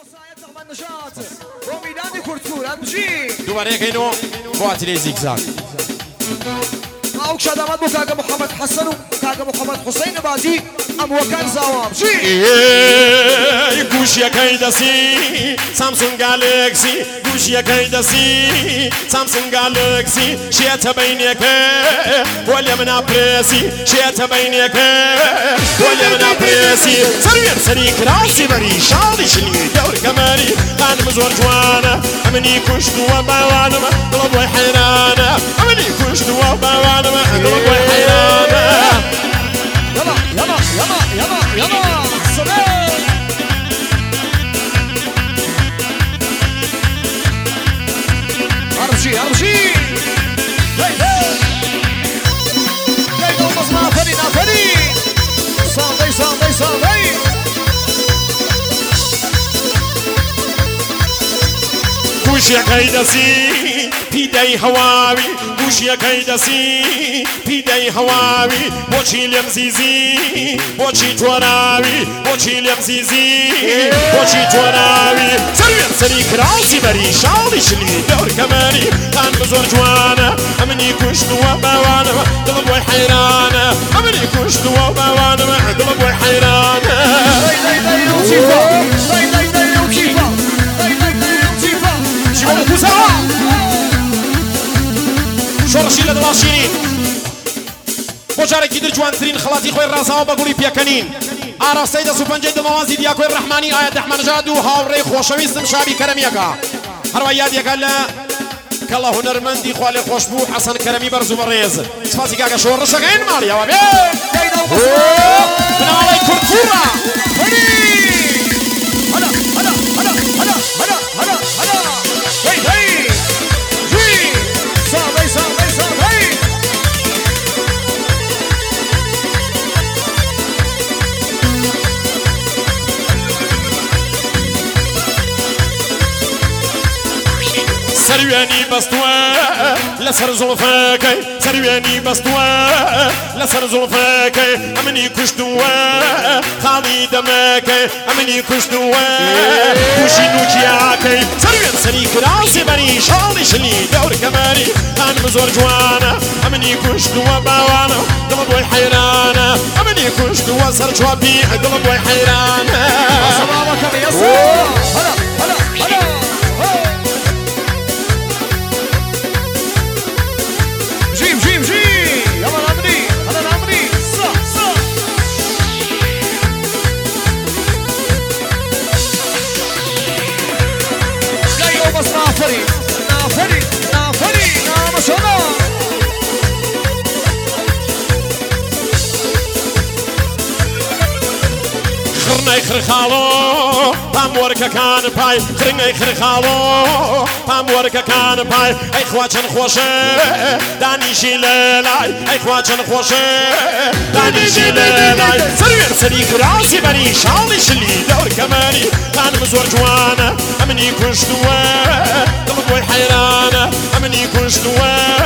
دوباره كينو فوات لي زيكزاك اوك شادامات بو كاغا محمد حسن وكاغا محمد حسين بازي ام وكان زوام شي گوش یکی دستی سامسونگ گالاکسی گوش یکی دستی سامسونگ گالاکسی شیت بینی که ولی من آپریسی شیت بینی که ولی من آپریسی سریع سری کراسی بری شادی شلی دور کمری خانم زور جوانه امنی کشت و باوانم دلم وی حیرانه امنی کشت و باوانم دلم وی حیرانه يلا يلا يلا يلا يلا سلام امشي امشي هاي هاي هاي نومز نافري نافري صاندي صاندي صاندي گوش یکی دستی پیدای هواوی گوش یکی دستی پیدای هواوی بوچی لیم زیزی بوچی توراوی بوچی لیم زیزی بوچی توراوی سریع سری کراسی بری شالی شلی دور کمری خان بزرگ جوانه امنی کشت و باوانم دلم وی حیرانه امنی کشت و باوانم دلم وی حیرانه شۆڕشی لە دڵاشینی بۆ جارێکی در جوانترین خڵاتی خۆی ڕازاوە بە گوڵی پێکەنین ئاراستەی دەست و پەنجەی دڵەوازی دیاکۆی ڕەحمانی ئاەت ئەحمەدنژاد و هاوڕێی خۆشەویستم شابی کەرەمیەکە هەروە یادیەکە لە کەڵە هونەرمەندی خوا لێ خۆش بوو حەسەن کەرەمی بەرز و بەڕێز سپاسی کاکە شۆڕشەکەین ماڵیەوە بێ بناڵی کورتفوڕە سروياني بستوى لسر زلفاكي سروياني بستوى لسر زلفاكي امني كشتوى خالي دماكي امني كشتوى وشي نوجياكي سرويان سري كراسي بري شالي شلي دور كماري خان مزور جوانا امني كشتوى باوانا دلب وي حيرانا امني كشتوى سر جوابي دلب وي حيرانا صبابك بيسر هلا هلا هلا جيم جيم جيم يلا نامري هلا نامري صح صح جاي بس نافري نافري نافري نام شنا خرناي خرخالو پامورکە کان پای خرناي خرخالو پامورکە کان پای ئەی خوا چەند خۆشە دانیشی لەلای ئەی خوا چەند خۆشە دانیشی لەلای سەروێر سەری کراسی بەری شاڵی شلی دەور کەمەری خانم زۆر جوانە ئەمنی کوشتووە دڵم بۆی حەیرانە ئەمنی کوشتووە